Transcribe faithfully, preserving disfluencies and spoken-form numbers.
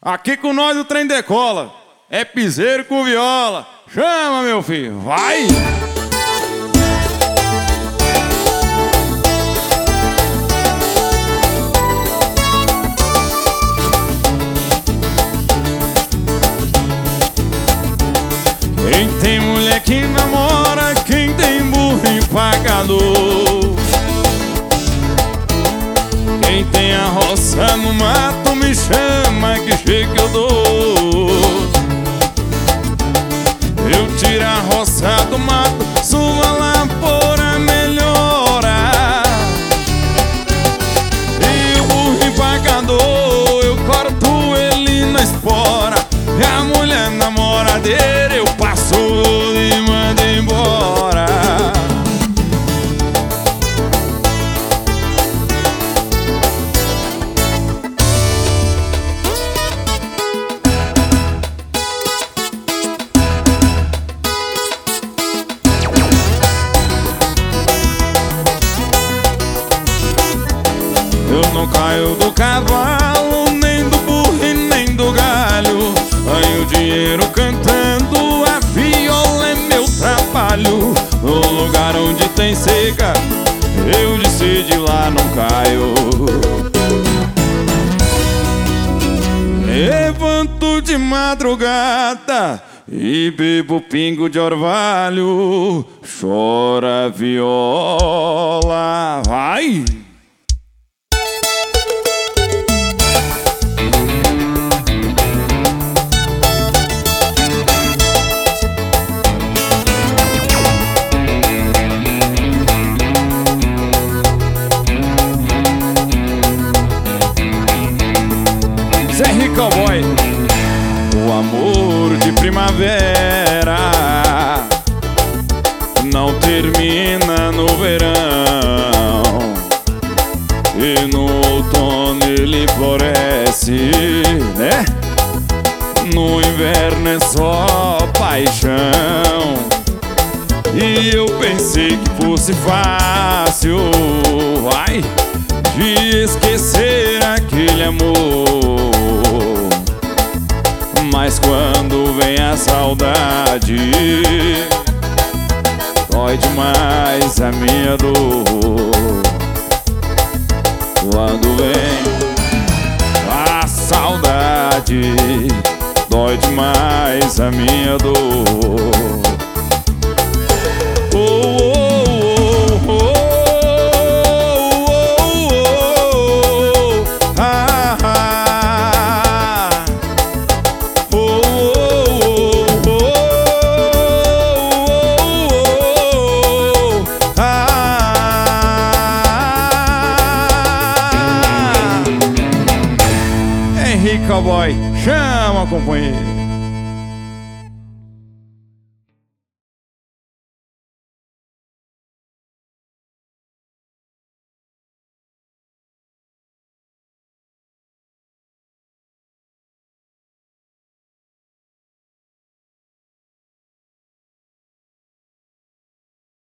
Aqui com nós o trem decola. É piseiro com viola. Chama, meu filho, vai! Quem tem mulher que namora, quem tem burro empagador. Quem tem a roça no mato me chama que chega eu dou. Eu tiro a roça do mato, subo a lavoura, melhora. E o burro empagador, eu corto ele na espora. E a mulher namoradeira, eu passo e mando embora. Eu não caio do cavalo, nem do burro e nem do galho. Ganho dinheiro cantando, a viola é meu trabalho. No lugar onde tem seca, eu disse de lá não caio. Levanto de madrugada e bebo pingo de orvalho. Chora viola, vai! Zé Cowboy, o amor de primavera não termina no verão, e no outono ele floresce, né? No inverno é só paixão. E eu pensei que fosse fácil, vai, de esquecer aquele amor. Mas quando vem a saudade, dói demais a minha dor. Quando vem a saudade, dói demais a minha dor. Oh, oh, oh, oh, oh, oh, oh, ah, ah. Oh, oh, oh, oh, oh, ah. Henrique Cowboy, chama, companheiro.